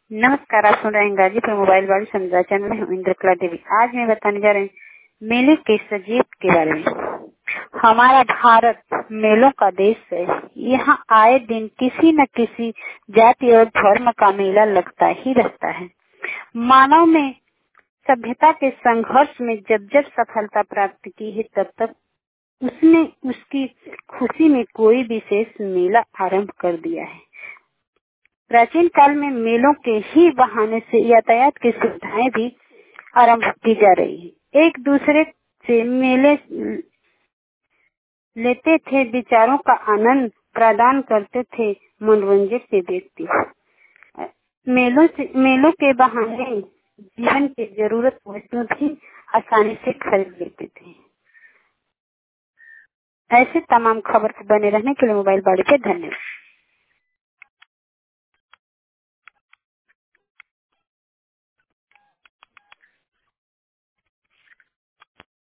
नमस्कार, आप सुन रहे हैं गाजीपुर मोबाइल वाली संध्या चैनल में इंद्रकला देवी। आज मैं बताने जा रहे हैं मेले के सजीव के बारे में। हमारा भारत मेलों का देश है। यहाँ आए दिन किसी न किसी जाति और धर्म का मेला लगता ही रहता है। मानव में सभ्यता के संघर्ष में जब जब सफलता प्राप्त की है, तब तक उसने उसकी खुशी में कोई विशेष मेला आरंभ कर दिया है। प्राचीन काल में मेलों के ही बहाने से यातायात की सुविधाएं भी आरंभ की जा रही है। एक दूसरे से मेले लेते थे, विचारों का आनंद प्रदान करते थे, मनोरंजन से व्यक्ति मेलों के बहाने जीवन की जरूरत वस्तु भी आसानी से खरीद लेते थे। ऐसे तमाम खबर से बने रहने के लिए मोबाइल बाड़ी पे धन्यवाद।